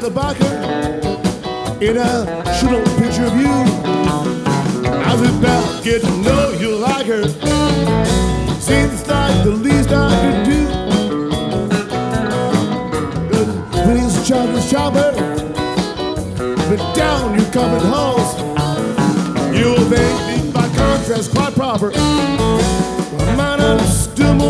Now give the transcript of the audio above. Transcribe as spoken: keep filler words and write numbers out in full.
with a biker in a shoot-up picture of you. I was about get to know you like her. Seems like the least I could do. When he's a childless chopper, but down you come in halls. You'll think me by contrast quite proper. I might have still more